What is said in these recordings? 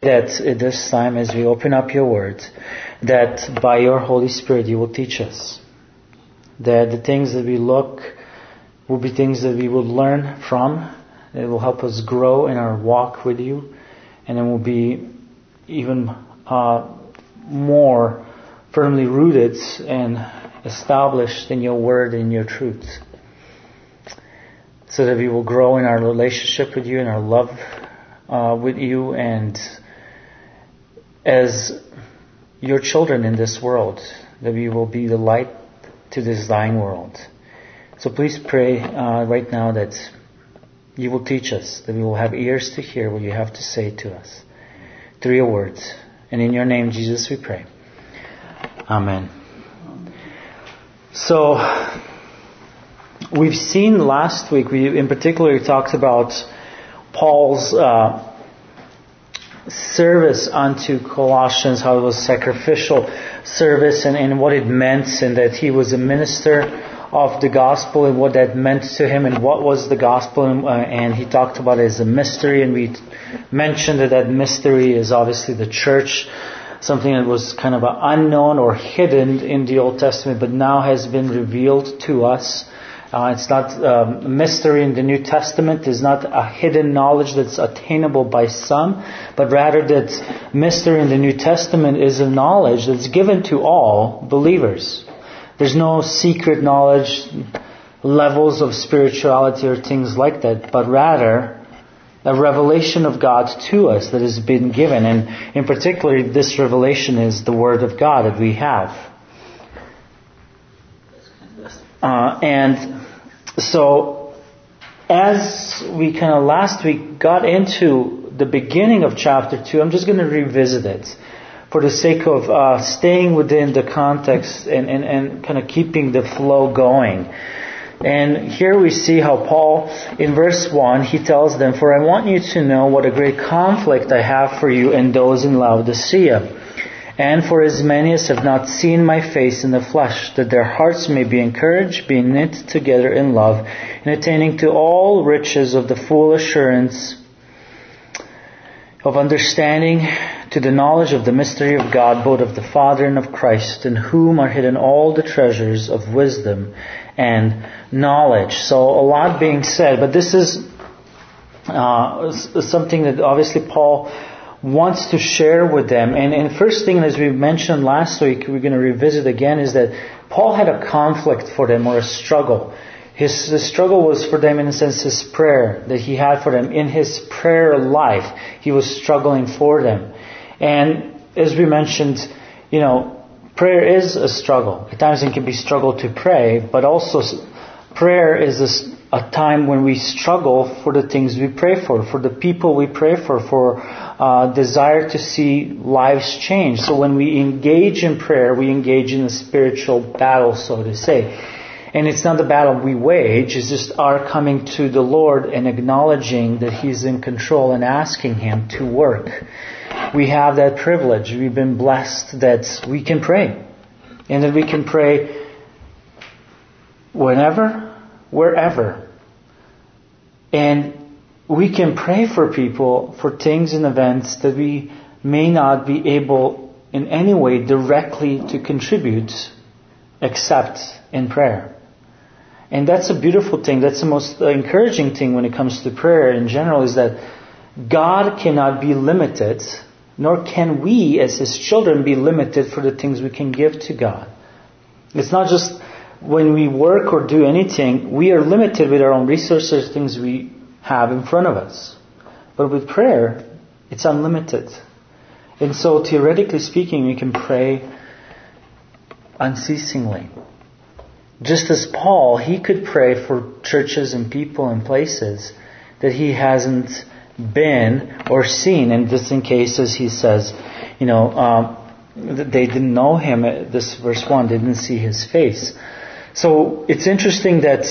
that at this time, as we open up your word, that by your Holy Spirit you will teach us. That the things that we look will be things that we will learn from. It will help us grow in our walk with you. And it will be even more firmly rooted and established in your word and your truth. So that we will grow in our relationship with you and our love with you, and as your children in this world, that we will be the light to this dying world. So please pray right now that you will teach us, that we will have ears to hear what you have to say to us through your words. And in your name, Jesus, we pray. Amen. So, we've seen last week, we in particular talked about Paul's service unto Colossians, how it was sacrificial service and what it meant, and that he was a minister of the gospel and what that meant to him and what was the gospel, and he talked about it as a mystery, and we mentioned that mystery is obviously the church, something that was kind of unknown or hidden in the Old Testament but now has been revealed to us. It's not a mystery in the New Testament. It's not a hidden knowledge that's attainable by some, but rather that mystery in the New Testament is a knowledge that's given to all believers. There's no secret knowledge, levels of spirituality or things like that, but rather a revelation of God to us that has been given. And in particular, this revelation is the Word of God that we have. And so, as we kind of last week got into the beginning of chapter 2, I'm just going to revisit it for the sake of staying within the context and kind of keeping the flow going. And here we see how Paul, in verse 1, he tells them, "For I want you to know what a great conflict I have for you and those in Laodicea. And for as many as have not seen my face in the flesh, that their hearts may be encouraged, being knit together in love, and attaining to all riches of the full assurance of understanding, to the knowledge of the mystery of God, both of the Father and of Christ, in whom are hidden all the treasures of wisdom and knowledge." So a lot being said, but this is something that obviously Paul wants to share with them. And first thing, as we mentioned last week, we're going to revisit again, is that Paul had a conflict for them, or a struggle. His struggle was for them, in a sense, his prayer that he had for them. In his prayer life, he was struggling for them. And as we mentioned, prayer is a struggle. At times it can be struggle to pray, but also prayer is a time when we struggle for the things we pray for the people we pray for desire to see lives change. So when we engage in prayer, we engage in a spiritual battle, so to say. And it's not the battle we wage, it's just our coming to the Lord and acknowledging that He's in control and asking Him to work. We have that privilege. We've been blessed that we can pray. And that we can pray whenever, wherever. And we can pray for people, for things and events that we may not be able in any way directly to contribute except in prayer. And that's a beautiful thing. That's the most encouraging thing when it comes to prayer in general, is that God cannot be limited, nor can we as His children be limited for the things we can give to God. It's not just when we work or do anything, we are limited with our own resources, things we have in front of us. But with prayer, it's unlimited. And so theoretically speaking, we can pray unceasingly. Just as Paul, he could pray for churches and people and places that he hasn't been or seen. And just in cases, he says, they didn't know him. This verse 1, they didn't see his face. So it's interesting that,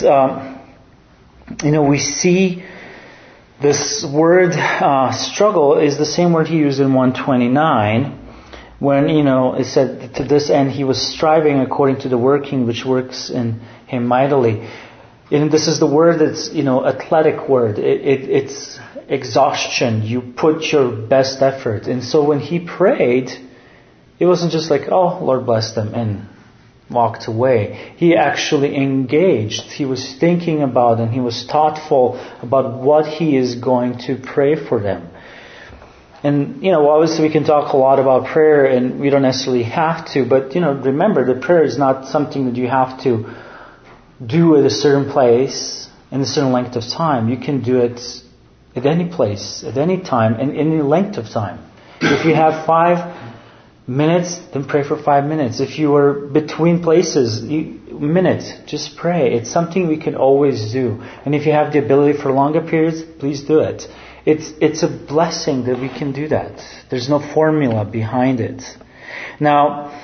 we see this word struggle is the same word he used in 129. When, it said, to this end he was striving according to the working which works in him mightily. And this is the word that's, athletic word. It's exhaustion. You put your best effort. And so when he prayed, it wasn't just like, oh, Lord bless them, and walked away. He actually engaged. He was thinking about and he was thoughtful about what he is going to pray for them. And, obviously we can talk a lot about prayer and we don't necessarily have to, but, remember that prayer is not something that you have to do at a certain place in a certain length of time. You can do it at any place, at any time, and any length of time. If you have 5 minutes, then pray for 5 minutes. If you are between places, minutes, just pray. It's something we can always do. And if you have the ability for longer periods, please do it. It's a blessing that we can do that. There's no formula behind it. Now,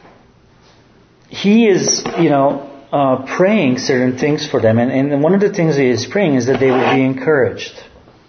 he is, praying certain things for them. And one of the things he is praying is that they will be encouraged.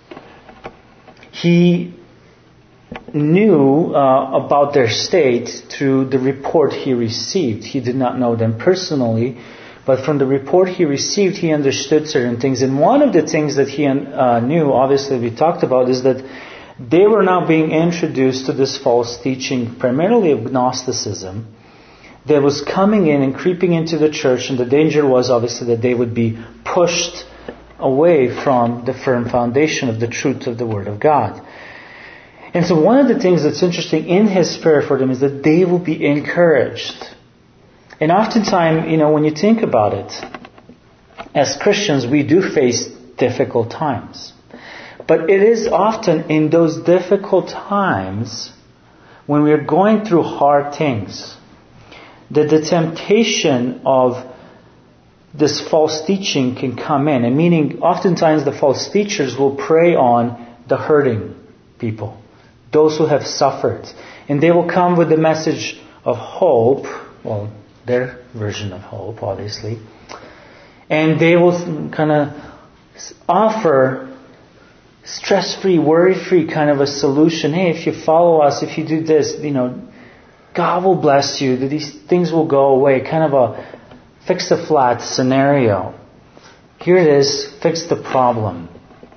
He knew about their state through the report he received. He did not know them personally, but from the report he received, he understood certain things. And one of the things that he knew, obviously we talked about, is that they were now being introduced to this false teaching, primarily of Gnosticism, that was coming in and creeping into the church, and the danger was obviously that they would be pushed away from the firm foundation of the truth of the Word of God. And so one of the things that's interesting in his prayer for them is that they will be encouraged. And oftentimes, when you think about it, as Christians, we do face difficult times. But it is often in those difficult times, when we are going through hard things, that the temptation of this false teaching can come in. And meaning, oftentimes the false teachers will prey on the hurting people, those who have suffered. And they will come with the message of hope, well, their version of hope, obviously. And they will kind of offer stress-free, worry-free kind of a solution. Hey, if you follow us, if you do this, God will bless you, that these things will go away. Kind of a fix-the-flat scenario. Here it is, fix the problem.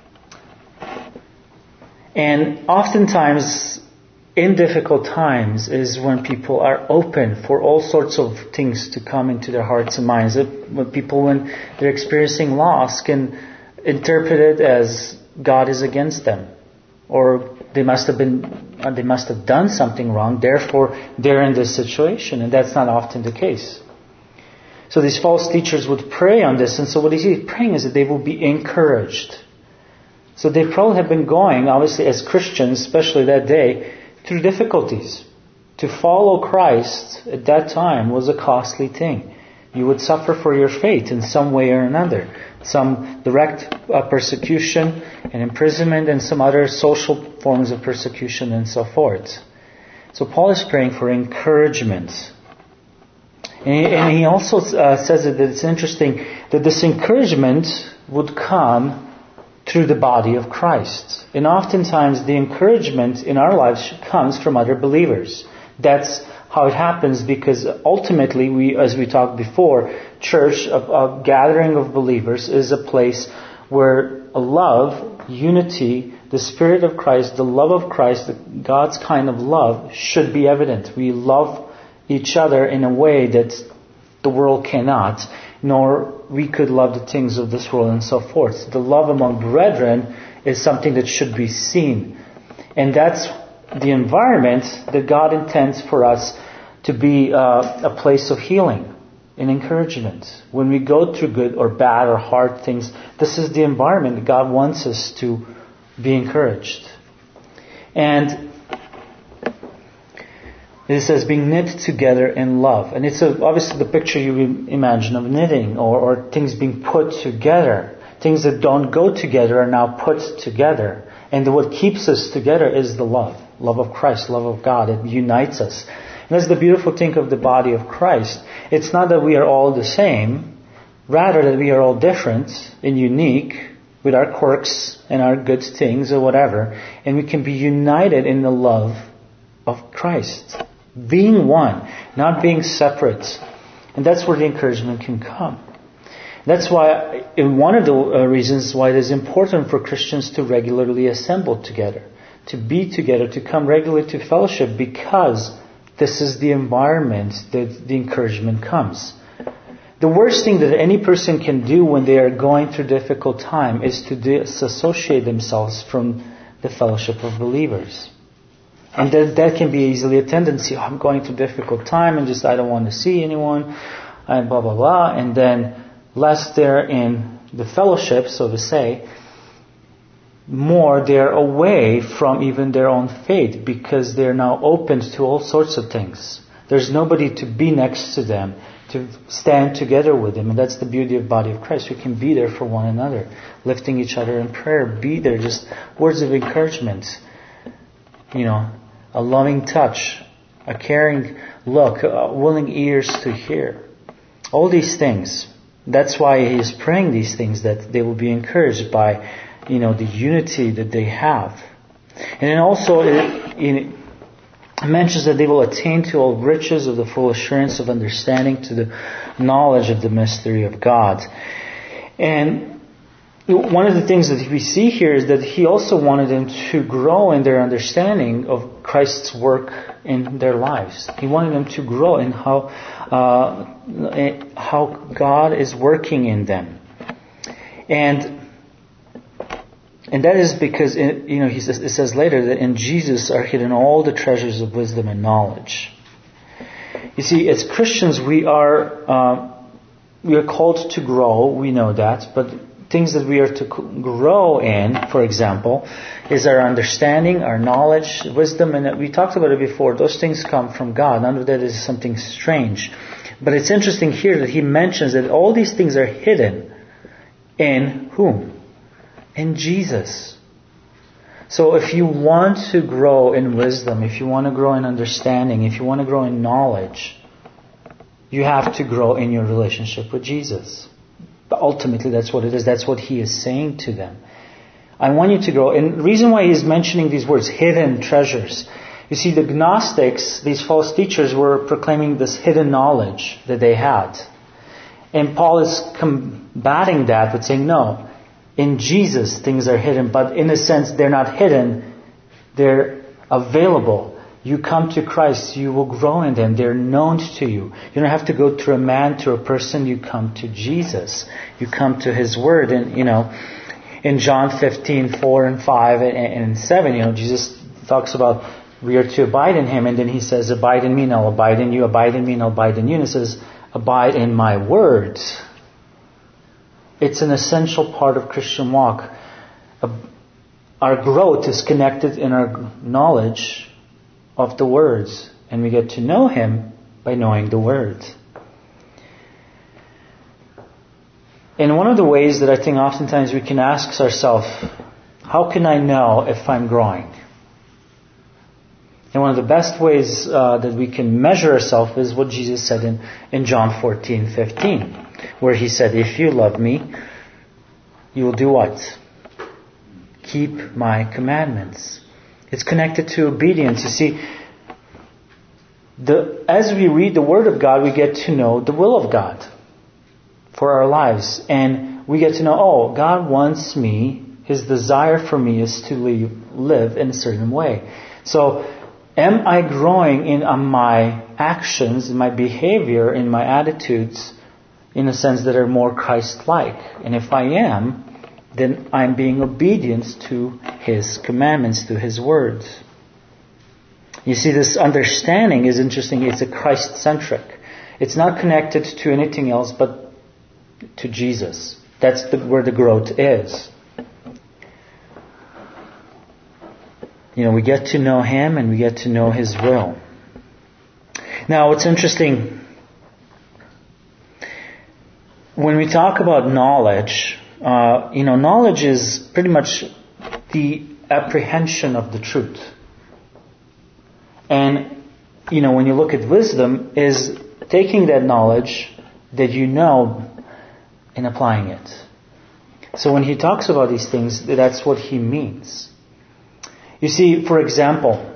And oftentimes, in difficult times, is when people are open for all sorts of things to come into their hearts and minds. When people, when they're experiencing loss, can interpret it as God is against them, or they must have done something wrong, therefore they're in this situation, and that's not often the case. So these false teachers would prey on this, and so what he's praying is that they will be encouraged. So they probably have been going, obviously as Christians, especially that day, through difficulties. To follow Christ at that time was a costly thing. You would suffer for your faith in some way or another. Some direct persecution and imprisonment, and some other social forms of persecution and so forth. So Paul is praying for encouragement. And he also says that it's interesting that this encouragement would come through the body of Christ. And oftentimes the encouragement in our lives comes from other believers. That's how it happens, because ultimately, we, as we talked before, church, a gathering of believers, is a place where a love, unity, the Spirit of Christ, the love of Christ, God's kind of love should be evident. We love each other in a way that the world cannot, nor we could love the things of this world and so forth. The love among brethren is something that should be seen. And that's the environment that God intends for us to be a place of healing and encouragement. When we go through good or bad or hard things, this is the environment that God wants us to be encouraged. And it says being knit together in love. And it's obviously the picture you imagine of knitting or things being put together. Things that don't go together are now put together. And what keeps us together is the love. Love of Christ, love of God. It unites us. And that's the beautiful thing of the body of Christ. It's not that we are all the same. Rather that we are all different and unique with our quirks and our good things or whatever. And we can be united in the love of Christ. Being one, not being separate. And that's where the encouragement can come. That's why, one of the reasons why it is important for Christians to regularly assemble together, to be together, to come regularly to fellowship, because this is the environment that the encouragement comes. The worst thing that any person can do when they are going through difficult time is to disassociate themselves from the fellowship of believers. And that can be easily a tendency. I'm going through a difficult time and I don't want to see anyone, and blah, blah, blah. And then less they're in the fellowship, so to say, more they're away from even their own faith, because they're now open to all sorts of things. There's nobody to be next to them, to stand together with them. And that's the beauty of the body of Christ. We can be there for one another, lifting each other in prayer, be there, just words of encouragement, a loving touch, a caring look, willing ears to hear. All these things. That's why he is praying these things, that they will be encouraged by, the unity that they have. And then also it mentions that they will attain to all riches of the full assurance of understanding, to the knowledge of the mystery of God. And one of the things that we see here is that he also wanted them to grow in their understanding of Christ's work in their lives. He wanted them to grow in how God is working in them. And that is because, it says later that in Jesus are hidden all the treasures of wisdom and knowledge. You see, as Christians, we are called to grow. We know that, but things that we are to grow in, for example, is our understanding, our knowledge, wisdom, and we talked about it before. Those things come from God. None of that is something strange. But it's interesting here that he mentions that all these things are hidden in whom? In Jesus. So if you want to grow in wisdom, if you want to grow in understanding, if you want to grow in knowledge, you have to grow in your relationship with Jesus. But ultimately that's what it is. That's what he is saying to them. I want you to grow. And the reason why he is mentioning these words, hidden treasures. You see, the Gnostics, these false teachers, were proclaiming this hidden knowledge that they had. And Paul is combating that with saying, no, in Jesus things are hidden, but in a sense they're not hidden, they're available. You come to Christ, you will grow in them, they're known to you. You don't have to go through a man, to a person, you come to Jesus. You come to His Word. And, in John 15, 4 and 5 and 7, Jesus talks about we are to abide in Him, and then He says, abide in me and I'll abide in you, abide in me and I'll abide in you. And it says, abide in my words. It's an essential part of Christian walk. Our growth is connected in our knowledge of the words. And we get to know Him by knowing the words. And one of the ways that I think oftentimes we can ask ourselves, how can I know if I'm growing? And one of the best ways that we can measure ourselves is what Jesus said in John 14:15. Where He said, if you love me, you will do what? Keep my commandments. It's connected to obedience. You see, as we read the Word of God, we get to know the will of God for our lives. And we get to know, God wants me, His desire for me is to live in a certain way. So, am I growing in my actions, in my behavior, in my attitudes, in a sense that are more Christ-like? And if I am, then I'm being obedient to His commandments, to His words. You see, this understanding is interesting. It's a Christ-centric. It's not connected to anything else but to Jesus. That's where the growth is. We get to know Him and we get to know His will. Now, it's interesting. When we talk about knowledge, knowledge is pretty much the apprehension of the truth. And, when you look at wisdom, is taking that knowledge that you know and applying it. So when he talks about these things, that's what he means. You see, for example,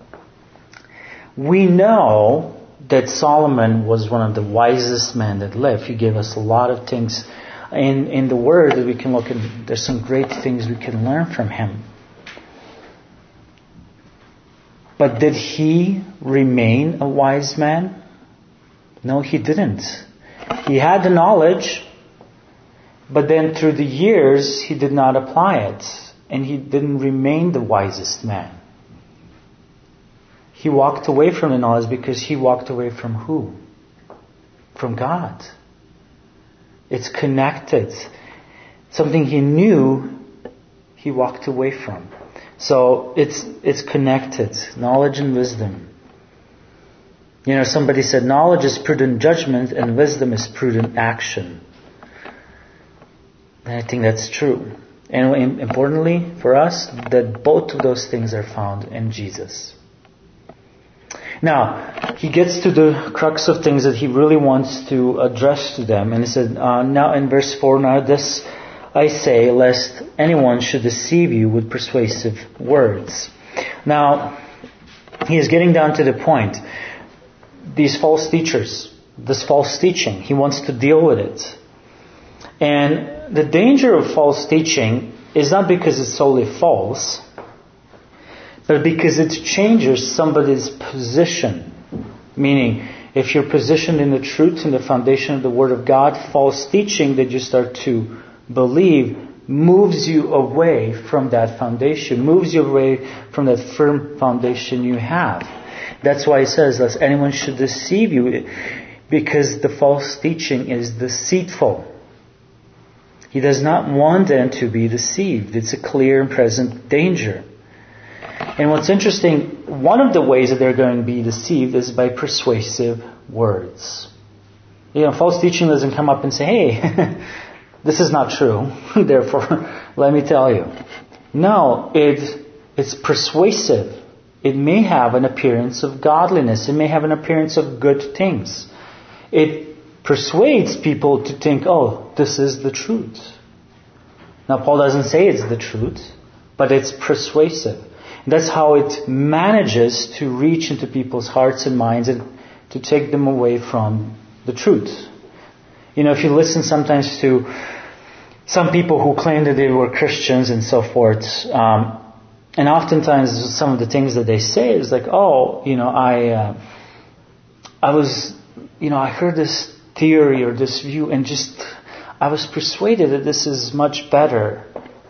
we know that Solomon was one of the wisest men that lived. He gave us a lot of things in the Word that we can look at. There's some great things we can learn from him. But did he remain a wise man? No, he didn't. He had the knowledge, but then through the years he did not apply it, and he didn't remain the wisest man. He walked away from the knowledge because he walked away from who? From God. It's connected. Something he knew, he walked away from. So it's connected. Knowledge and wisdom. You know, somebody said knowledge is prudent judgment and wisdom is prudent action. And I think that's true. And importantly for us, that both of those things are found in Jesus. Now, he gets to the crux of things that he really wants to address to them. And he said, now in verse 4, now this I say, lest anyone should deceive you with persuasive words. Now, he is getting down to the point. These false teachers, this false teaching, he wants to deal with it. And the danger of false teaching is not because it's solely false, but because it changes somebody's position. Meaning, if you're positioned in the truth, in the foundation of the Word of God, false teaching that you start to believe moves you away from that foundation, moves you away from that firm foundation you have. That's why it says, lest anyone should deceive you, because the false teaching is deceitful. He does not want them to be deceived. It's a clear and present danger. And what's interesting, one of the ways that they're going to be deceived is by persuasive words. You know, false teaching doesn't come up and say, hey, this is not true, therefore, let me tell you. No, it's persuasive. It may have an appearance of godliness. It may have an appearance of good things. It persuades people to think, oh, this is the truth. Now, Paul doesn't say it's the truth, but it's persuasive. That's how it manages to reach into people's hearts and minds and to take them away from the truth. You know, if you listen sometimes to some people who claim that they were Christians and so forth, and oftentimes some of the things that they say is like, oh, you know, I heard this theory or this view and I was persuaded that this is much better.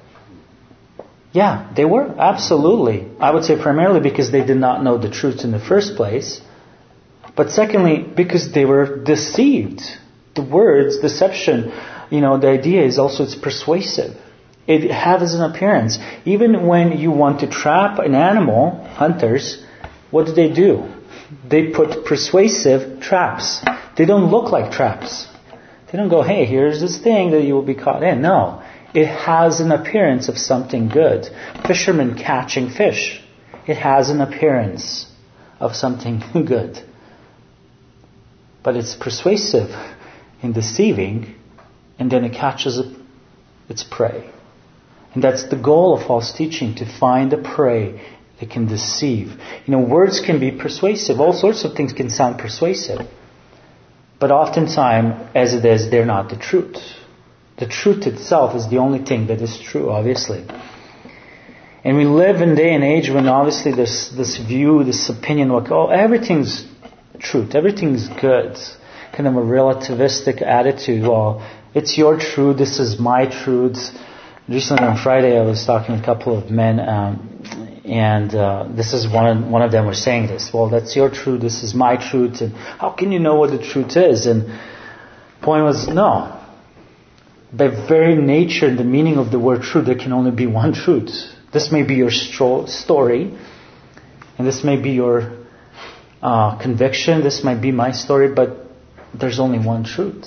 Yeah, they were, absolutely. I would say primarily because they did not know the truth in the first place. But secondly, because they were deceived. The words, deception, you know, the idea is also it's persuasive. It has an appearance. Even when you want to trap an animal, hunters, what do? They put persuasive traps. They don't look like traps. They don't go, hey, here's this thing that you will be caught in. No. It has an appearance of something good. Fishermen catching fish. It has an appearance of something good. But it's persuasive in deceiving, and then it catches its prey. And that's the goal of false teaching, to find a prey that can deceive. You know, words can be persuasive. All sorts of things can sound persuasive. But oftentimes, as it is, they're not the truth. The truth itself is the only thing that is true, obviously. And we live in a day and age when obviously there's this view, this opinion, like, oh, everything's truth, everything's good. Kind of a relativistic attitude. Well, it's your truth, this is my truth. Recently on Friday I was talking to a couple of men, and this is one of them was saying this. Well, that's your truth, this is my truth, and how can you know what the truth is? And the point was, no. By very nature and the meaning of the word truth, there can only be one truth. This may be your story, and this may be your conviction, this might be my story, but there's only one truth.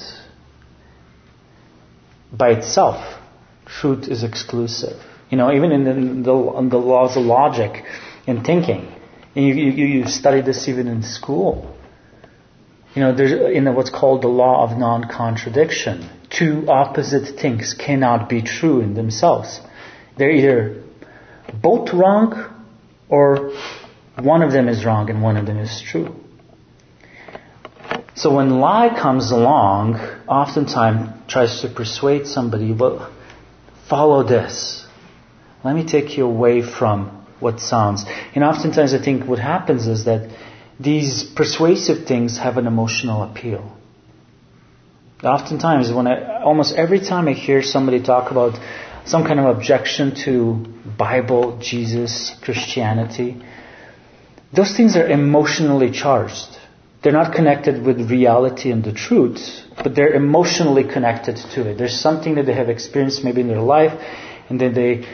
By itself, truth is exclusive. You know, even in the laws of logic and thinking, and you study this even in school. You know, there's in what's called the law of non-contradiction. Two opposite things cannot be true in themselves. They're either both wrong, or one of them is wrong and one of them is true. So when lie comes along, oftentimes tries to persuade somebody, well, follow this. Let me take you away from what sounds. And oftentimes I think what happens is that these persuasive things have an emotional appeal. Oftentimes, almost every time I hear somebody talk about some kind of objection to Bible, Jesus, Christianity, those things are emotionally charged. They're not connected with reality and the truth, but they're emotionally connected to it. There's something that they have experienced maybe in their life, and then they,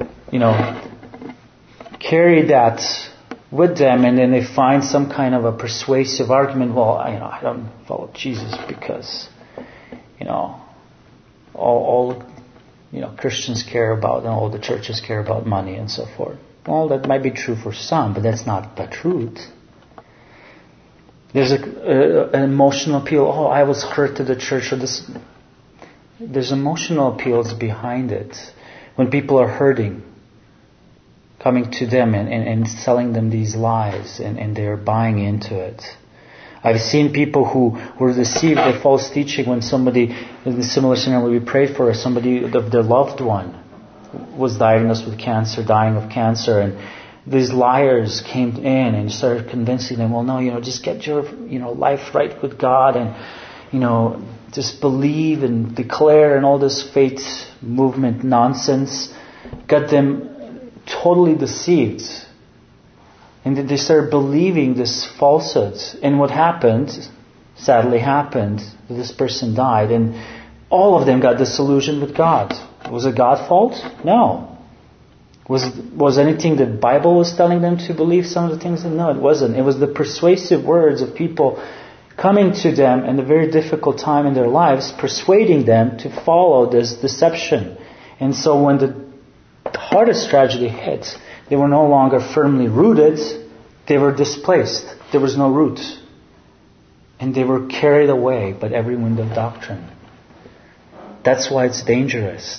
carry that with them, and then they find some kind of a persuasive argument. Well, I don't follow Jesus because, all Christians care about, and all the churches care about money and so forth. Well, that might be true for some, but that's not the truth. There's an emotional appeal. Oh, I was hurt to the church, or this. There's emotional appeals behind it. When people are hurting, coming to them and selling them these lies, and they're buying into it. I've seen people who were deceived by false teaching when somebody, in a similar scenario we prayed for, somebody of their loved one was diagnosed with cancer, dying of cancer, and these liars came in and started convincing them, well, no, just get your, life right with God, and, just believe and declare, and all this faith movement nonsense got them totally deceived. And they started believing this falsehood. And what sadly happened, this person died, and all of them got disillusioned with God. Was it God's fault? No. Was anything that the Bible was telling them to believe some of the things? No, it wasn't. It was the persuasive words of people coming to them in a very difficult time in their lives, persuading them to follow this deception. And so when the hardest tragedy hit, they were no longer firmly rooted, they were displaced. There was no root. And they were carried away by every wind of doctrine. That's why it's dangerous.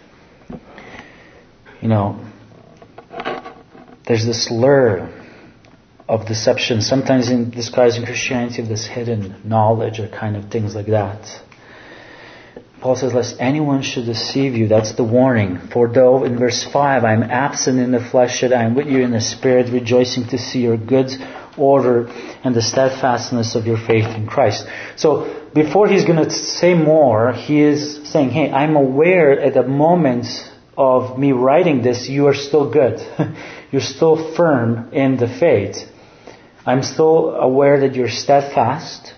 There's this lure of deception, sometimes disguised in Christianity, of this hidden knowledge or kind of things like that. Paul says, lest anyone should deceive you. That's the warning. For though, in verse 5, I am absent in the flesh, yet I am with you in the spirit, rejoicing to see your good order and the steadfastness of your faith in Christ. So, before he's going to say more, he is saying, hey, I'm aware at the moment of me writing this, you are still good. You're still firm in the faith. I'm still aware that you're steadfast.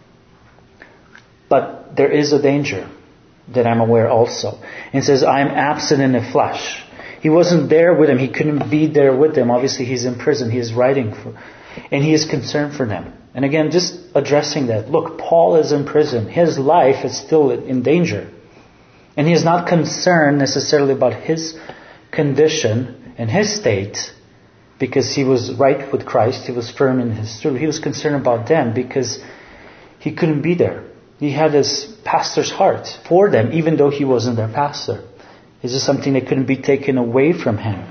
But there is a danger that I'm aware also. And says, I'm absent in the flesh. He wasn't there with them. He couldn't be there with them. Obviously, he's in prison. He is writing and he is concerned for them. And again, just addressing that. Look, Paul is in prison. His life is still in danger. And he is not concerned necessarily about his condition and his state, because he was right with Christ. He was firm in his truth. He was concerned about them because he couldn't be there. He had his pastor's heart for them, even though he wasn't their pastor. It's just something that couldn't be taken away from him.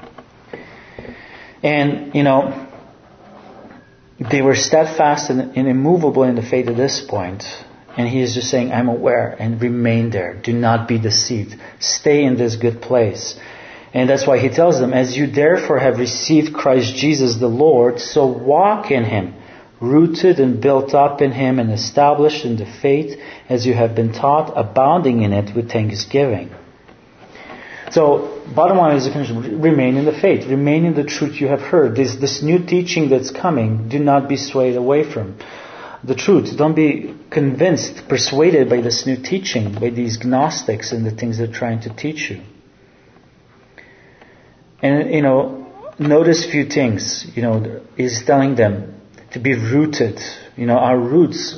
And, they were steadfast and immovable in the faith at this point. And he is just saying, I'm aware, and remain there. Do not be deceived. Stay in this good place. And that's why he tells them, as you therefore have received Christ Jesus the Lord, so walk in him, rooted and built up in him and established in the faith as you have been taught, abounding in it with thanksgiving. So, bottom line is, remain in the faith. Remain in the truth you have heard. This new teaching that's coming, do not be swayed away from the truth. Don't be convinced, persuaded by this new teaching, by these Gnostics and the things they're trying to teach you. And, notice a few things. He's telling them to be rooted. Our roots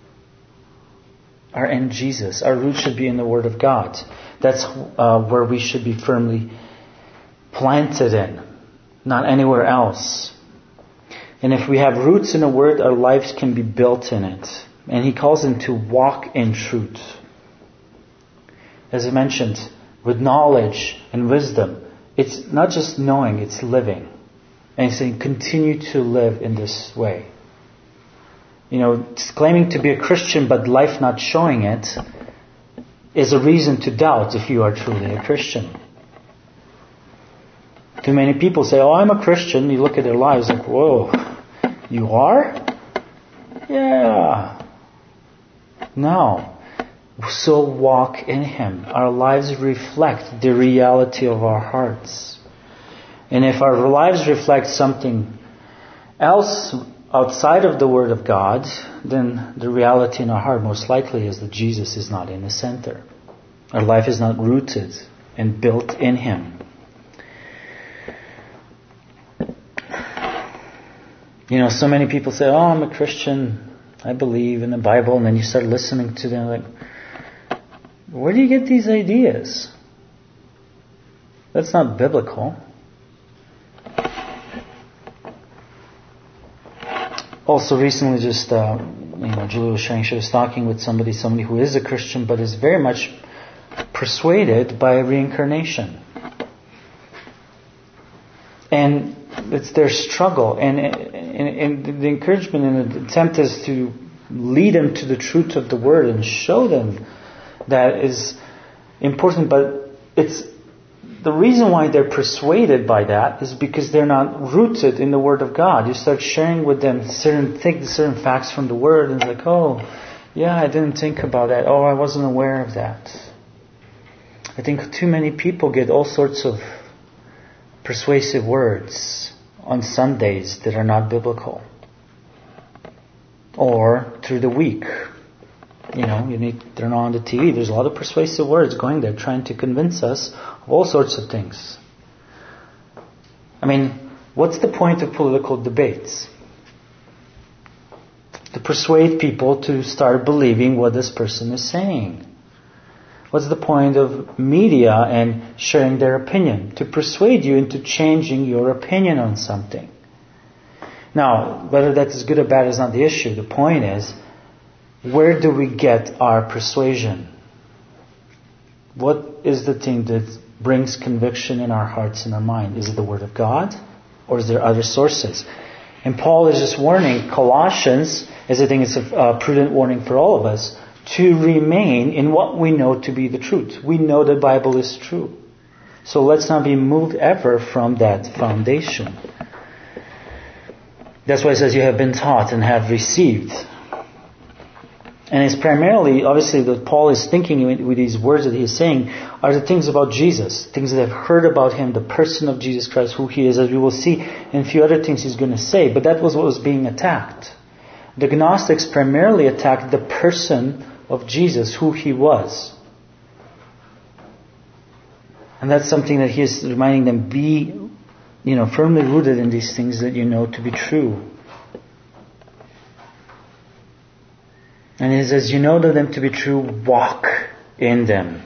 are in Jesus. Our roots should be in the Word of God. That's where we should be firmly planted in, not anywhere else. And if we have roots in the Word, our lives can be built in it. And he calls them to walk in truth. As I mentioned, with knowledge and wisdom, it's not just knowing, it's living. And he's saying, continue to live in this way. claiming to be a Christian but life not showing it is a reason to doubt if you are truly a Christian. Too many people say, I'm a Christian. You look at their lives like, whoa, you are? Yeah. No. So walk in Him. Our lives reflect the reality of our hearts. And if our lives reflect something else outside of the Word of God, then the reality in our heart most likely is that Jesus is not in the center. Our life is not rooted and built in Him. So many people say, I'm a Christian, I believe in the Bible, and then you start listening to them like, where do you get these ideas? That's not biblical. Also recently Julie was sharing, she was talking with somebody who is a Christian but is very much persuaded by reincarnation. And it's their struggle. And the encouragement and the attempt is to lead them to the truth of the Word and show them that is important. But it's the reason why they're persuaded by that is because they're not rooted in the Word of God. You start sharing with them certain facts from the Word, and it's like, I didn't think about that. I wasn't aware of that. I think too many people get all sorts of persuasive words on Sundays that are not biblical. Or through the week. You need to turn on the TV. There's a lot of persuasive words going there trying to convince us of all sorts of things. What's the point of political debates? To persuade people to start believing what this person is saying. What's the point of media and sharing their opinion? To persuade you into changing your opinion on something. Now, whether that is good or bad is not the issue. The point is, where do we get our persuasion? What is the thing that brings conviction in our hearts and our mind? Is it the Word of God? Or is there other sources? And Paul is just warning Colossians, as I think it's a prudent warning for all of us, to remain in what we know to be the truth. We know the Bible is true. So let's not be moved ever from that foundation. That's why it says you have been taught and have received. And it's primarily, obviously, that Paul is thinking with these words that he's saying are the things about Jesus, things that have heard about Him, the person of Jesus Christ, who He is, as we will see, and a few other things he's going to say. But that was what was being attacked. The Gnostics primarily attacked the person of Jesus, who He was. And that's something that he is reminding them, be, firmly rooted in these things that you know to be true. And he says, you know them to be true, walk in them.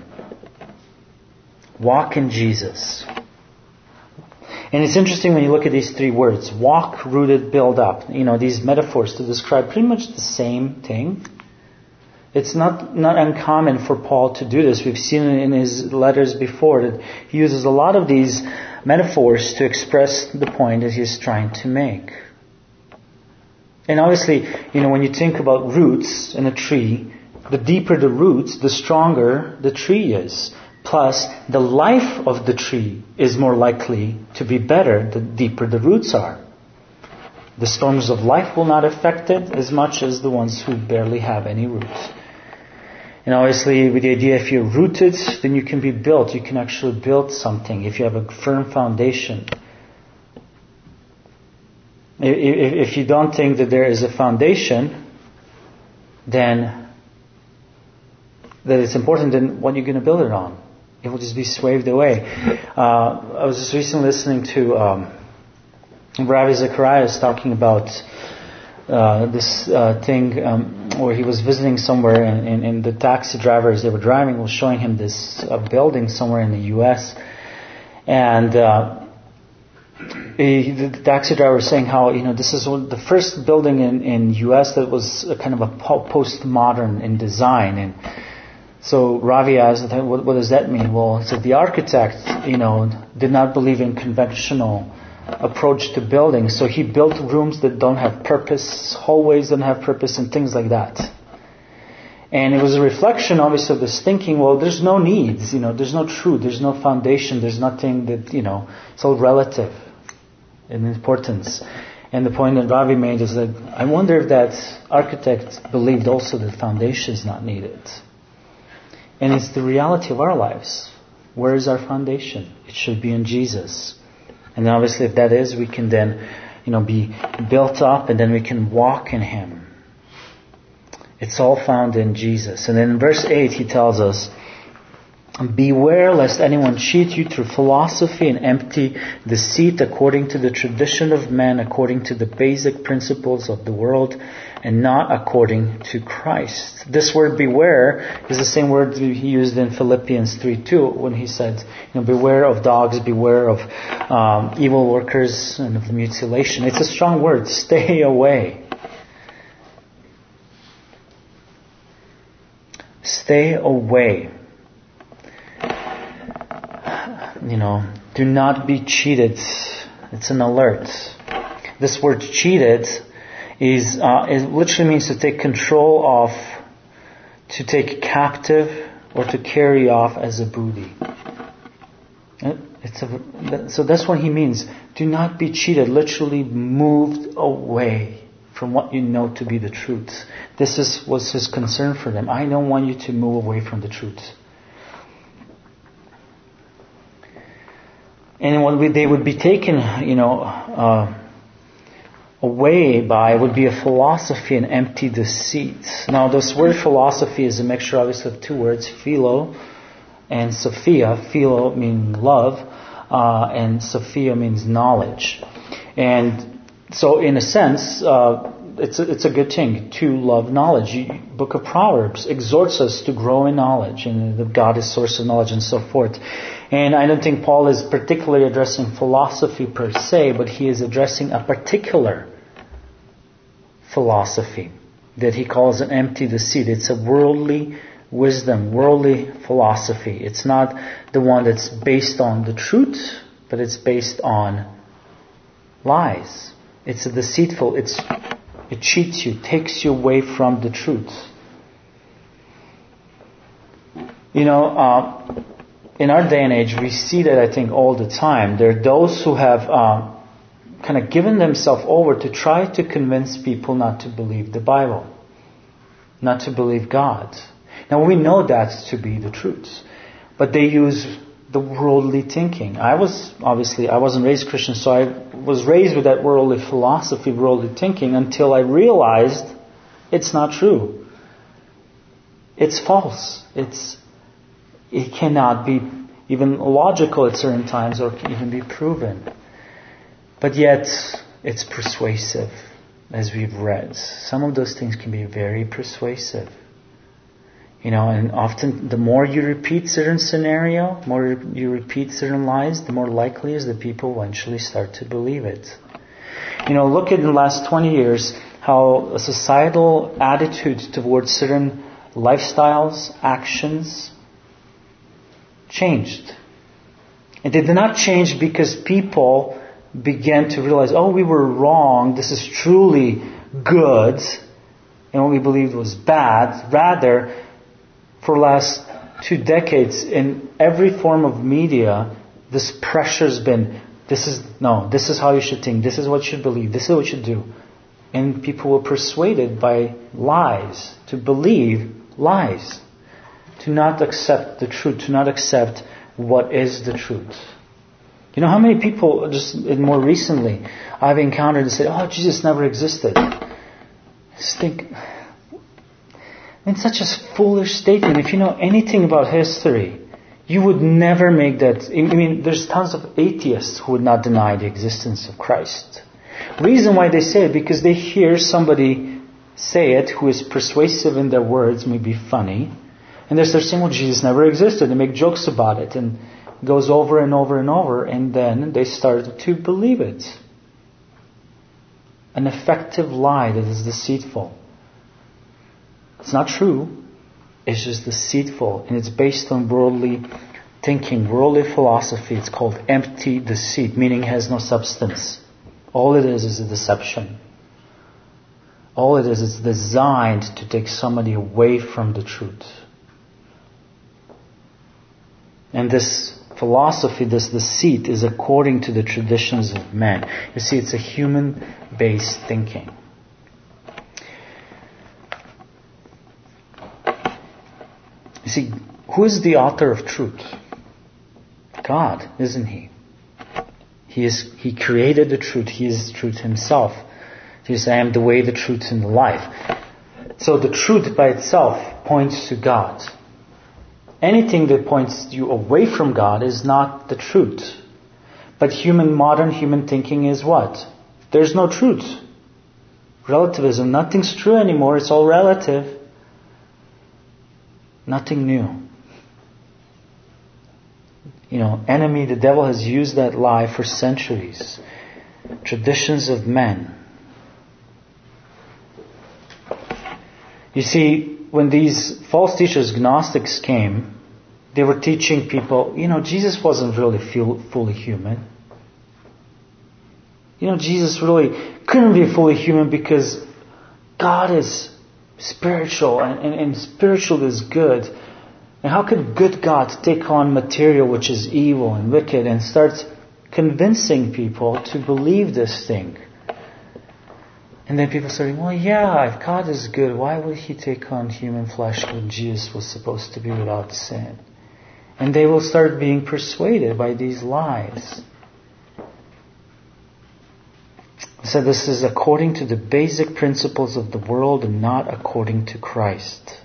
Walk in Jesus. And it's interesting when you look at these three words, walk, rooted, build up. These metaphors to describe pretty much the same thing. It's not uncommon for Paul to do this. We've seen it in his letters before that he uses a lot of these metaphors to express the point that he's trying to make. And obviously, when you think about roots in a tree, the deeper the roots, the stronger the tree is. Plus, the life of the tree is more likely to be better the deeper the roots are. The storms of life will not affect it as much as the ones who barely have any roots. And obviously, with the idea, if you're rooted, then you can be built. You can actually build something if you have a firm foundation. If you don't think that there is a foundation, then that it's important, then what are you going to build it on? It will just be swayed away. I was just recently listening to Ravi Zacharias talking about this thing where he was visiting somewhere, and the taxi drivers they were driving was showing him this building somewhere in the U.S. And the taxi driver was saying how this is the first building in U.S. that was a kind of a postmodern in design. And so Ravi asked, what does that mean? Well, he said the architect did not believe in conventional approach to building. So he built rooms that don't have purpose, hallways don't have purpose, and things like that. And it was a reflection, obviously, of this thinking, well, there's no needs, there's no truth, there's no foundation, there's nothing that, it's all relative in importance. And the point that Ravi made is that I wonder if that architect believed also that foundation is not needed. And it's the reality of our lives. Where is our foundation? It should be in Jesus. And then obviously if that is, we can then, be built up, and then we can walk in Him. It's all found in Jesus. And then in verse 8 he tells us, beware lest anyone cheat you through philosophy and empty deceit according to the tradition of men, according to the basic principles of the world, and not according to Christ. This word beware is the same word he used in Philippians 3:2 when he said, beware of dogs, beware of evil workers and of mutilation. It's a strong word. Stay away. Stay away. Do not be cheated. It's an alert. This word cheated it literally means to take control of, to take captive, or to carry off as a booty. So that's what he means. Do not be cheated. Literally moved away from what you know to be the truth. This was his concern for them. I don't want you to move away from the truth. And what they would be taken, away by would be a philosophy and empty deceit. Now, this word philosophy is a mixture, obviously, of two words, philo and Sophia. Philo means love, and Sophia means knowledge. And so, in a sense, it's a good thing to love knowledge. Book of Proverbs exhorts us to grow in knowledge, and that God is source of knowledge, and so forth. And I don't think Paul is particularly addressing philosophy per se, but he is addressing a particular philosophy that he calls an empty deceit. It's a worldly wisdom, worldly philosophy. It's not the one that's based on the truth, but it's based on lies. It's a deceitful, it cheats you, takes you away from the truth. In our day and age, we see that, I think, all the time. There are those who have kind of given themselves over to try to convince people not to believe the Bible, not to believe God. Now, we know that to be the truth, but they use the worldly thinking. I wasn't raised Christian, so I was raised with that worldly philosophy, worldly thinking, until I realized it's not true. It's false. It cannot be even logical at certain times, or can even be proven. But yet, it's persuasive, as we've read. Some of those things can be very persuasive. And often the more you repeat certain scenario, more you repeat certain lies, the more likely is that people eventually start to believe it. Look at the last 20 years, how a societal attitude towards certain lifestyles, actions, changed. And they did not change because people began to realize, we were wrong, this is truly good, and what we believed was bad. Rather, for the last 2 decades, in every form of media, this pressure's been, this is how you should think, this is what you should believe, this is what you should do. And people were persuaded by lies, to believe lies, to not accept the truth, to not accept what is the truth. How many people, just more recently, I've encountered and said, Jesus never existed. Just think, it's such a foolish statement. If you know anything about history, you would never make that. There's tons of atheists who would not deny the existence of Christ. Reason why they say it, because they hear somebody say it who is persuasive in their words, maybe funny, and they're saying, Jesus never existed. They make jokes about it, and it goes over and over and over, and then they start to believe it. An effective lie that is deceitful. It's not true. It's just deceitful, and it's based on worldly thinking, worldly philosophy, it's called empty deceit, meaning it has no substance. All it is a deception. All it is designed to take somebody away from the truth. And this philosophy, this deceit, is according to the traditions of men. You see, it's a human-based thinking. You see, who is the author of truth? God, isn't He? He created the truth. He is truth Himself. He says, I am the way, the truth, and the life. So the truth by itself points to God. Anything that points you away from God is not the truth. But modern human thinking is what? There's no truth. Relativism. Nothing's true anymore. It's all relative. Nothing new. Enemy, the devil has used that lie for centuries. Traditions of men. You see, when these false teachers, Gnostics, came, they were teaching people, Jesus wasn't really fully human. Jesus really couldn't be fully human because God is spiritual and spiritual is good. And how could good God take on material which is evil and wicked and start convincing people to believe this thing? And then people started, well, yeah, if God is good, why would He take on human flesh when Jesus was supposed to be without sin? And they will start being persuaded by these lies. So this is according to the basic principles of the world and not according to Christ.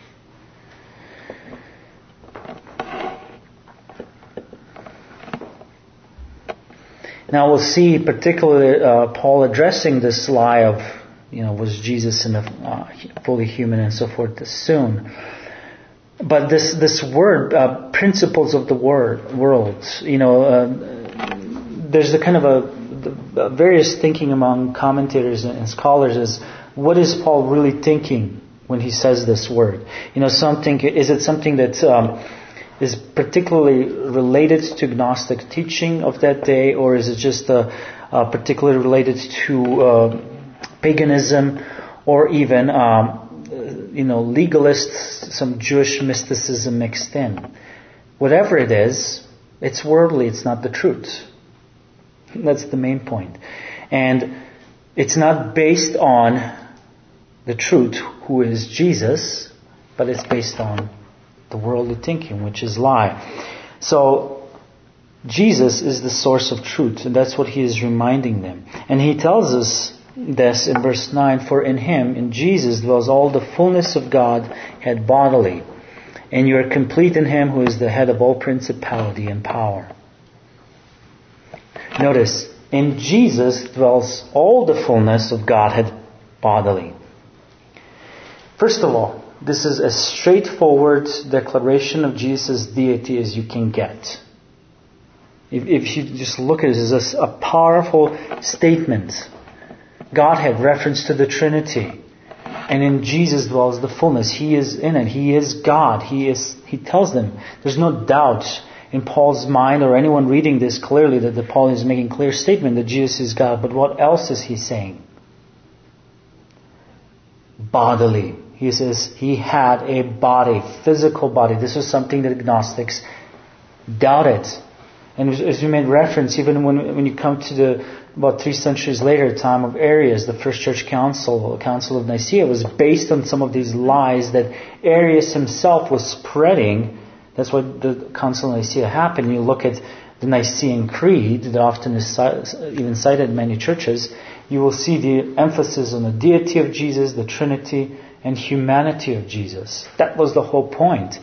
Now we'll see particularly Paul addressing this lie of, was Jesus fully human and so forth soon. But this word, principles of the world, there's a kind of a various thinking among commentators and scholars is, what is Paul really thinking when he says this word? Is it something that is particularly related to Gnostic teaching of that day, or is it just particularly related to paganism, or even legalists, some Jewish mysticism mixed in? Whatever it is, it's worldly. It's not the truth. That's the main point. And it's not based on the truth, who is Jesus, but it's based on the worldly thinking, which is lie. So Jesus is the source of truth, and that's what he is reminding them. And he tells us this in verse 9, for in Him, in Jesus, dwells all the fullness of God had bodily, and you are complete in Him who is the head of all principality and power. Notice, in Jesus dwells all the fullness of Godhead bodily. First of all, this is as straightforward declaration of Jesus' deity as you can get. If you just look at it, it's a powerful statement. Godhead, reference to the Trinity. And in Jesus dwells the fullness. He is in it. He is God. He tells them. There's no doubt in Paul's mind or anyone reading this clearly that Paul is making a clear statement that Jesus is God. But what else is he saying? Bodily. He says he had a body, physical body. This was something that Gnostics doubted. And as we made reference, even when you come to about 3 centuries later, time of Arius, the First Church Council, Council of Nicaea, was based on some of these lies that Arius himself was spreading. That's why the Council of Nicaea happened. You look at the Nicene Creed, that often is even cited in many churches, you will see the emphasis on the deity of Jesus, the Trinity, and humanity of Jesus. That was the whole point.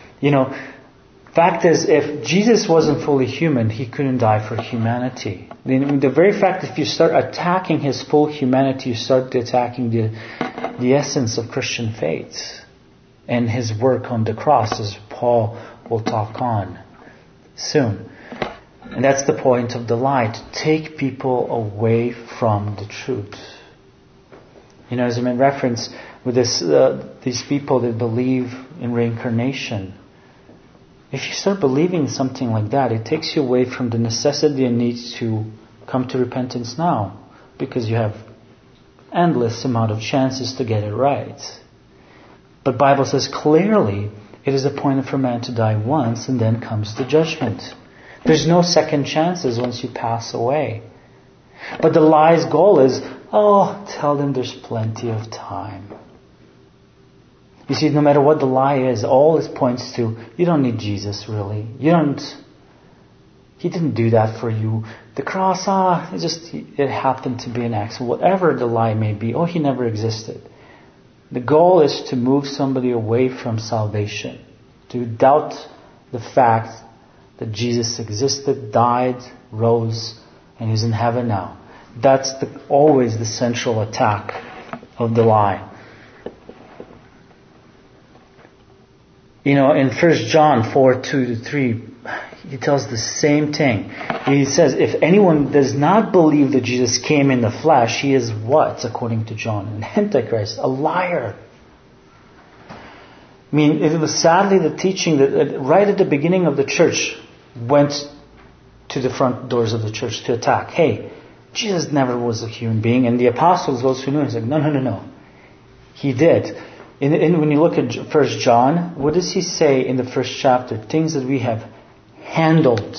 Fact is, if Jesus wasn't fully human, He couldn't die for humanity. The very fact, if you start attacking His full humanity, you start attacking the essence of Christian faith and His work on the cross, as Paul will talk on soon. And that's the point of the lie, to take people away from the truth. As I made reference with these people that believe in reincarnation, If you start believing something like that, it takes you away from the necessity and need to come to repentance now, because you have endless amount of chances to get it right. But Bible says clearly it is appointed for man to die once, and then comes the judgment. There's no second chances once you pass away. But the lie's goal is, tell them there's plenty of time. You see, no matter what the lie is, all it points to, you don't need Jesus really. He didn't do that for you. The cross, it happened to be an accident. Whatever the lie may be, he never existed. The goal is to move somebody away from salvation, to doubt the fact that Jesus existed, died, rose, and is in heaven now. That's always the central attack of the lie. In 1 John 4:2-3, he tells the same thing. He says, if anyone does not believe that Jesus came in the flesh, he is what, according to John? An antichrist, a liar. I mean, it was sadly the teaching that right at the beginning of the church went to the front doors of the church to attack. Hey, Jesus never was a human being. And the apostles, those who knew, said, no. He did. When you look at 1 John, what does he say in the first chapter? Things that we have handled,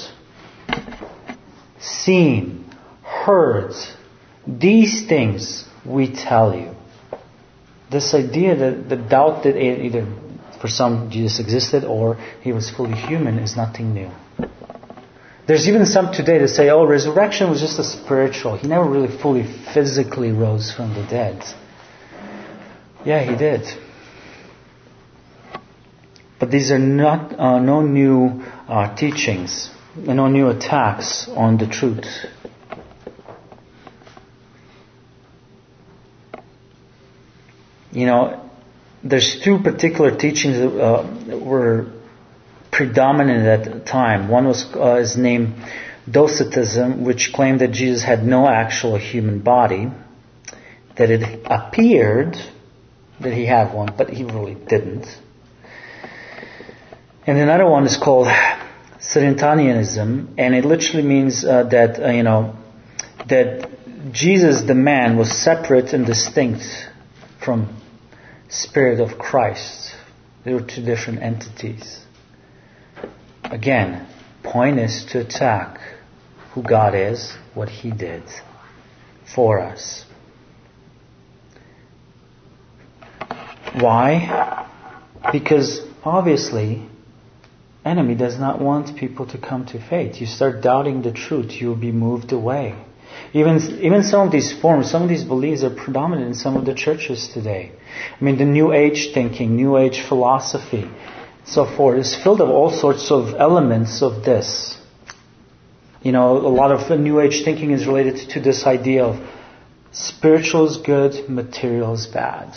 seen, heard. These things we tell you. This idea that the doubt that either for some Jesus existed or he was fully human is nothing new. There's even some today that say, resurrection was just a spiritual. He never really fully physically rose from the dead. Yeah, he did. But these are not no new teachings, no new attacks on the truth. There's two particular teachings that were predominant at the time. One is named Docetism, which claimed that Jesus had no actual human body, that it appeared that he had one, but he really didn't. And another one is called Trinitarianism, and it literally means that Jesus, the man, was separate and distinct from Spirit of Christ. They were two different entities. Again, point is to attack who God is, what He did for us. Why? Because obviously, enemy does not want people to come to faith. You start doubting the truth, you will be moved away. Even some of these forms, some of these beliefs are predominant in some of the churches today. I mean, the New Age thinking, New Age philosophy, so forth, is filled with all sorts of elements of this. A lot of New Age thinking is related to this idea of spiritual is good, material is bad.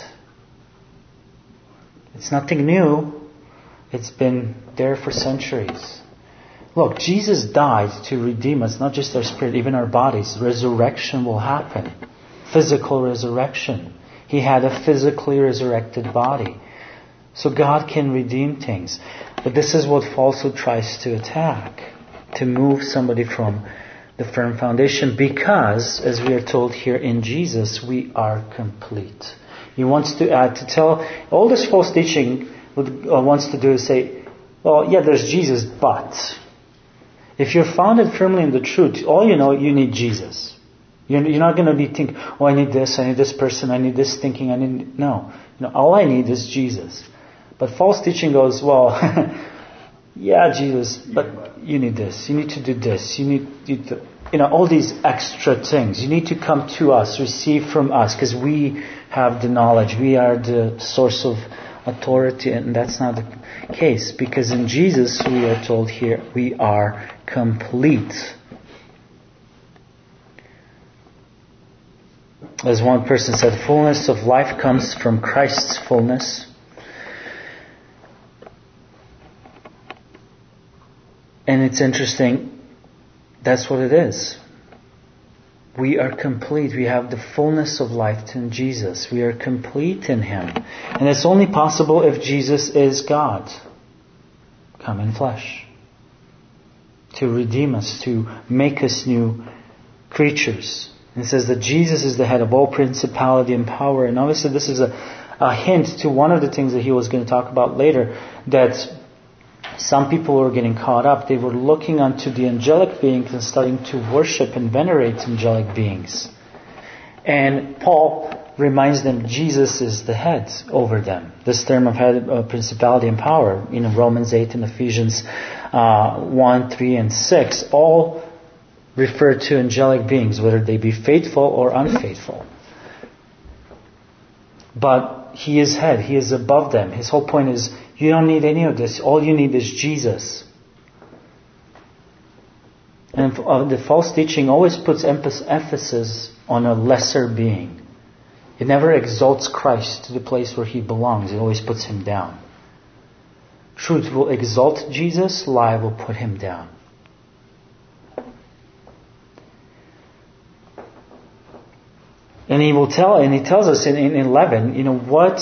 It's nothing new. It's been there for centuries. Look, Jesus died to redeem us, not just our spirit, even our bodies. Resurrection will happen. Physical resurrection. He had a physically resurrected body. So God can redeem things. But this is what falsehood tries to attack. To move somebody from the firm foundation. Because, as we are told here in Jesus, we are complete. He wants to tell, all this false teaching wants to do is say, there's Jesus, but if you're founded firmly in the truth, you need Jesus. You're not going to be thinking, I need this, I need this person, I need this thinking, no. All I need is Jesus. But false teaching goes, Jesus, but you need this, you need to do this, you need to, all these extra things. You need to come to us, receive from us, because we have the knowledge, we are the source of authority, and that's not the case, because in Jesus, we are told here, we are complete. As one person said, fullness of life comes from Christ's fullness. And it's interesting, that's what it is. We are complete. We have the fullness of life in Jesus. We are complete in Him. And it's only possible if Jesus is God. come in flesh. To redeem us, to make us new creatures. And it says that Jesus is the head of all principality and power. And obviously this is a hint to one of the things that he was going to talk about later, that some people were getting caught up. They were looking unto the angelic beings and starting to worship and venerate angelic beings. And Paul reminds them Jesus is the head over them. This term of head, principality and power, in Romans 8 and Ephesians 1, 3, and 6, all refer to angelic beings, whether they be faithful or unfaithful. But he is head. He is above them. His whole point is, you don't need any of this. All you need is Jesus. And the false teaching always puts emphasis on a lesser being. It never exalts Christ to the place where he belongs. It always puts him down. Truth will exalt Jesus. Lie will put him down. And he tells us in 11, what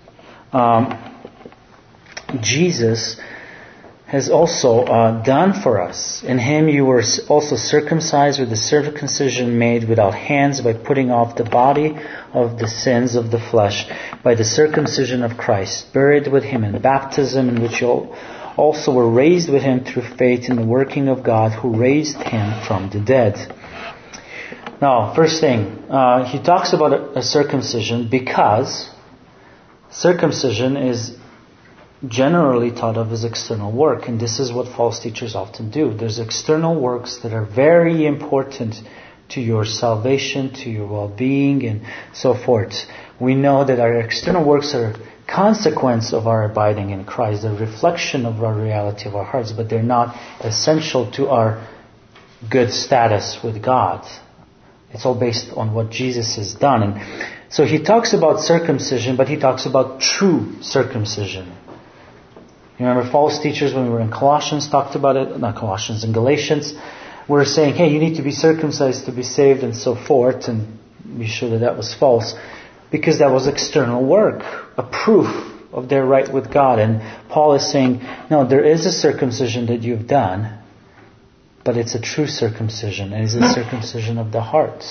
Jesus has also done for us. In him you were also circumcised with the circumcision made without hands, by putting off the body of the sins of the flesh by the circumcision of Christ, buried with him in baptism, in which you also were raised with him through faith in the working of God who raised him from the dead. Now, first thing, he talks about a circumcision because circumcision is generally thought of as external work, and this is what false teachers often do. There's external works that are very important to your salvation, to your well-being, and so forth. We know that our external works are a consequence of our abiding in Christ, a reflection of our reality of our hearts, but they're not essential to our good status with God. It's all based on what Jesus has done. And so he talks about circumcision, but he talks about true circumcision. You remember false teachers when we were in Colossians talked about it, not Colossians, in Galatians, were saying, hey, you need to be circumcised to be saved and so forth, and be sure that was false, because that was external work, a proof of their right with God. And Paul is saying, no, there is a circumcision that you've done, but it's a true circumcision, and it's a circumcision of the heart.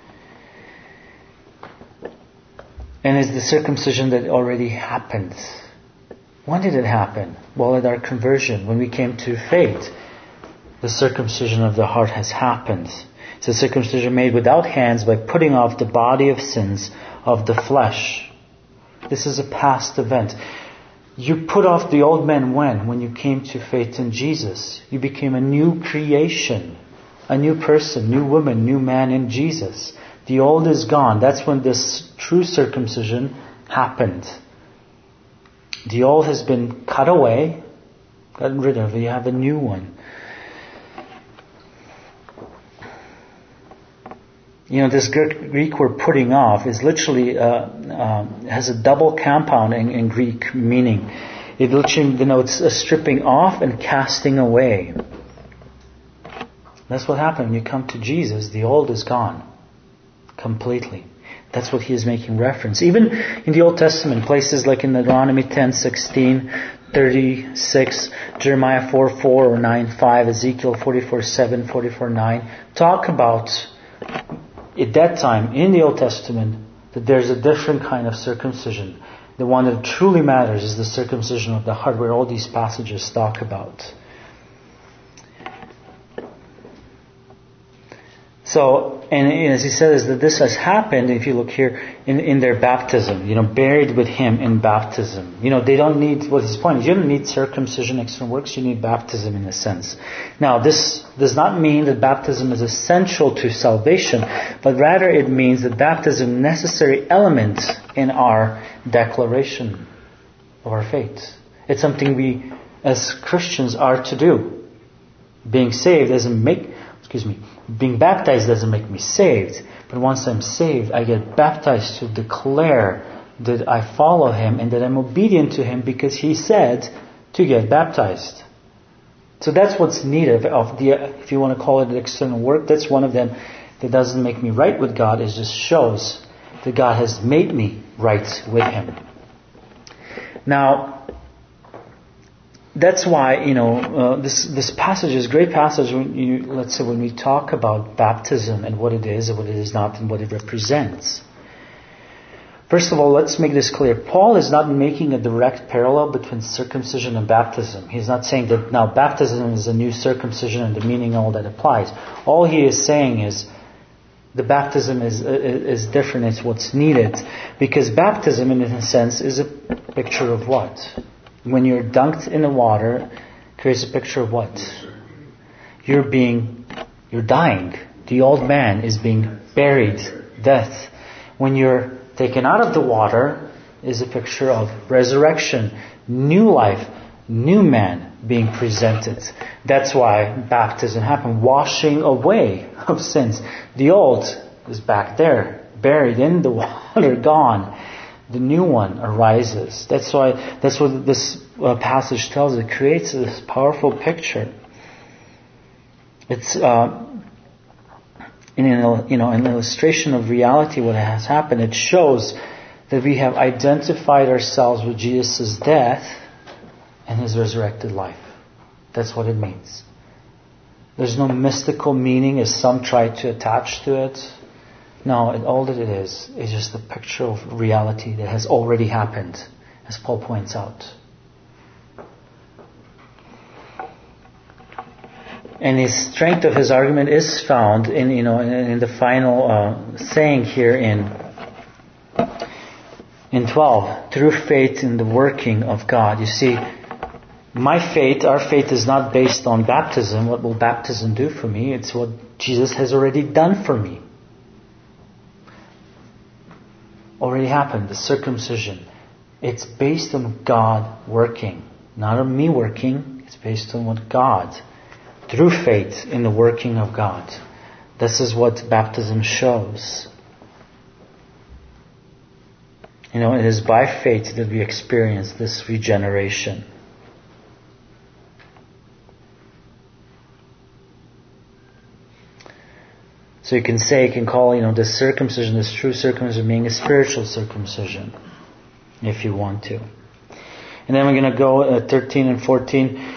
And it's the circumcision that already happened. When did it happen? Well, at our conversion, when we came to faith, the circumcision of the heart has happened. It's a circumcision made without hands, by putting off the body of sins of the flesh. This is a past event. You put off the old man when? When you came to faith in Jesus. You became a new creation, a new person, new woman, new man in Jesus. The old is gone. That's when this true circumcision happened. The old has been cut away, gotten rid of. You have a new one. This Greek word putting off is literally, has a double compound in Greek meaning. It literally denotes a stripping off and casting away. That's what happened when you come to Jesus. The old is gone. Completely. That's what he is making reference. Even in the Old Testament, places like in Deuteronomy 10:16, 36, Jeremiah 4:4 or 9:5, Ezekiel 44:7, 44:9, talk about, at that time, in the Old Testament, that there's a different kind of circumcision. The one that truly matters is the circumcision of the heart, where all these passages talk about. So, and as he says, that this has happened, if you look here, in their baptism, buried with him in baptism. They don't need, what his point is, you don't need circumcision, external works, you need baptism in a sense. Now, this does not mean that baptism is essential to salvation, but rather it means that baptism is a necessary element in our declaration of our faith. It's something we, as Christians, are to do. Being baptized doesn't make me saved, but once I'm saved, I get baptized to declare that I follow him and that I'm obedient to him because he said to get baptized. So that's what's needed of the, if you want to call it an external work, that's one of them that doesn't make me right with God. It just shows that God has made me right with him. Now, that's why, this passage is a great passage when we talk about baptism and what it is and what it is not and what it represents. First of all, let's make this clear. Paul is not making a direct parallel between circumcision and baptism. He's not saying that now baptism is a new circumcision and the meaning all that applies. All he is saying is the baptism is different. It's what's needed. Because baptism, in a sense, is a picture of what? When you're dunked in the water, creates a picture of what? You're dying. The old man is being buried, death. When you're taken out of the water, is a picture of resurrection, new life, new man being presented. That's why baptism happened, washing away of sins. The old is back there, buried in the water, gone. The new one arises. That's what this passage tells. It creates this powerful picture. It's an illustration of reality. What has happened. It shows that we have identified ourselves with Jesus' death and His resurrected life. That's what it means. There's no mystical meaning as some try to attach to it. No, all that it is just a picture of reality that has already happened, as Paul points out. And the strength of his argument is found in the final saying here in 12, through faith in the working of God. You see, our faith is not based on baptism. What will baptism do for me? It's what Jesus has already done for me. Already happened, the circumcision. It's based on God working, not on me working. It's based on what God, through faith in the working of God. This is what baptism shows. It is by faith that we experience this regeneration. So you can call, this circumcision, this true circumcision, being a spiritual circumcision, if you want to. And then we're going to go at 13 and 14.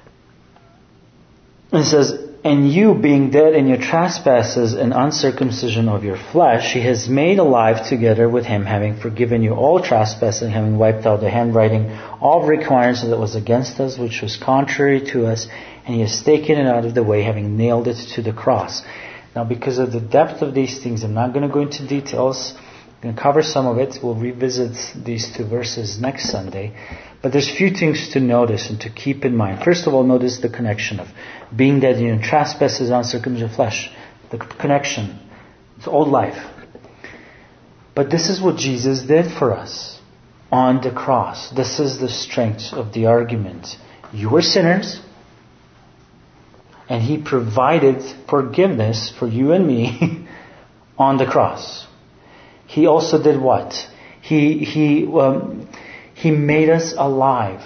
It says, and you being dead in your trespasses and uncircumcision of your flesh, He has made alive together with Him, having forgiven you all trespasses and having wiped out the handwriting of requirements that was against us, which was contrary to us, and He has taken it out of the way, having nailed it to the cross. Now, because of the depth of these things, I'm not going to go into details. I'm going to cover some of it. We'll revisit these two verses next Sunday. But there's a few things to notice and to keep in mind. First of all, notice the connection of being dead in trespasses, uncircumcision of flesh. The connection. It's old life. But this is what Jesus did for us on the cross. This is the strength of the argument. You were sinners. And He provided forgiveness for you and me on the cross. He also did what? He made us alive.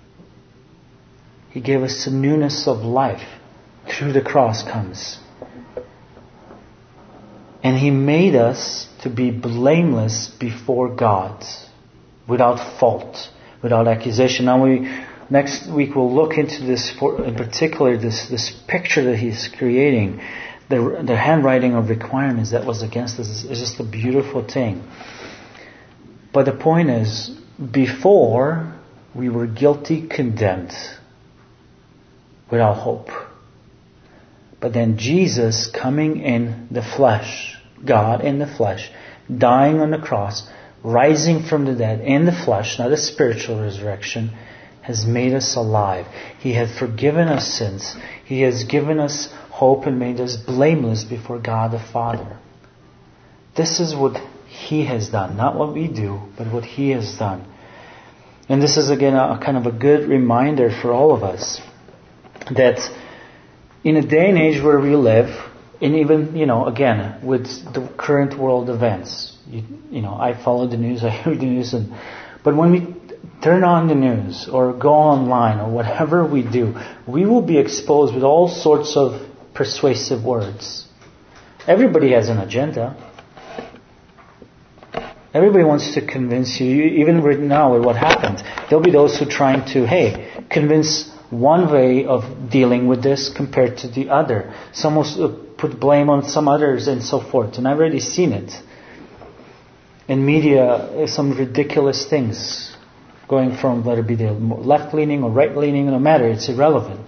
He gave us the newness of life. Through the cross comes. And He made us to be blameless before God. Without fault. Without accusation. Now next week we'll look into this, in particular this picture that He's creating, the handwriting of requirements that was against us is just a beautiful thing. But the point is, before we were guilty, condemned, without hope. But then Jesus coming in the flesh, God in the flesh, dying on the cross, rising from the dead in the flesh, not a spiritual resurrection, has made us alive. He has forgiven us sins. He has given us hope and made us blameless before God the Father. This is what He has done. Not what we do, but what He has done. And this is again a kind of a good reminder for all of us that in a day and age where we live, and even, again, with the current world events, I follow the news, I read the news, but when we turn on the news or go online or whatever we do, we will be exposed with all sorts of persuasive words. Everybody has an agenda. Everybody wants to convince you, even right now with what happened. There'll be those who are trying to, convince one way of dealing with this compared to the other. Some will put blame on some others and so forth. And I've already seen it. In media, some ridiculous things going from, let it be the left-leaning or right-leaning, no matter, it's irrelevant.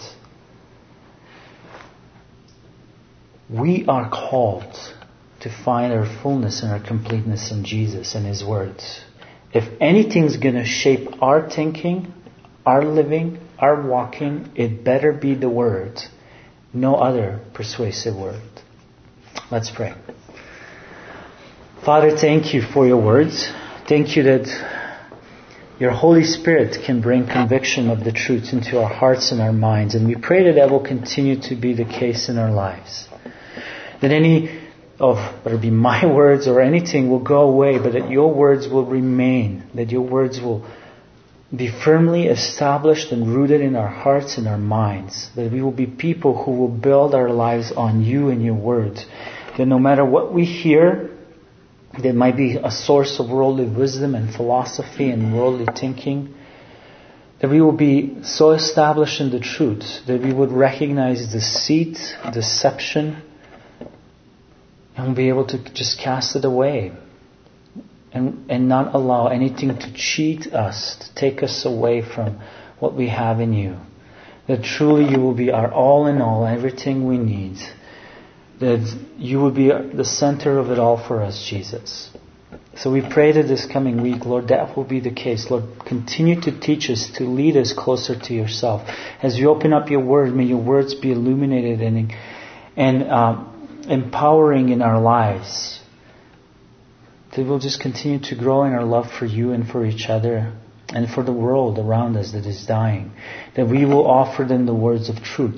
We are called to find our fullness and our completeness in Jesus and His words. If anything's going to shape our thinking, our living, our walking, it better be the Word. No other persuasive word. Let's pray. Father, thank you for your words. Thank you that your Holy Spirit can bring conviction of the truth into our hearts and our minds. And we pray that will continue to be the case in our lives. That any of, whether it be my words or anything, will go away, but that your words will remain. That your words will be firmly established and rooted in our hearts and our minds. That we will be people who will build our lives on you and your words. That no matter what we hear, that might be a source of worldly wisdom and philosophy and worldly thinking, that we will be so established in the truth that we would recognize deceit, deception, and we'll be able to just cast it away and not allow anything to cheat us, to take us away from what we have in you. That truly you will be our all in all, everything we need. That you will be the center of it all for us, Jesus. So we pray that this coming week, Lord, that will be the case. Lord, continue to teach us, to lead us closer to yourself. As we open up your word, may your words be illuminated and empowering in our lives. That we'll just continue to grow in our love for you and for each other and for the world around us that is dying. That we will offer them the words of truth.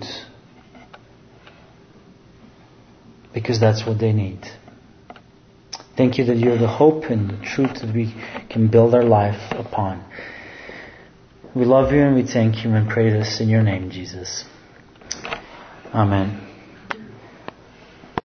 Because that's what they need. Thank you that you're the hope and the truth that we can build our life upon. We love you and we thank you and pray this in your name, Jesus. Amen.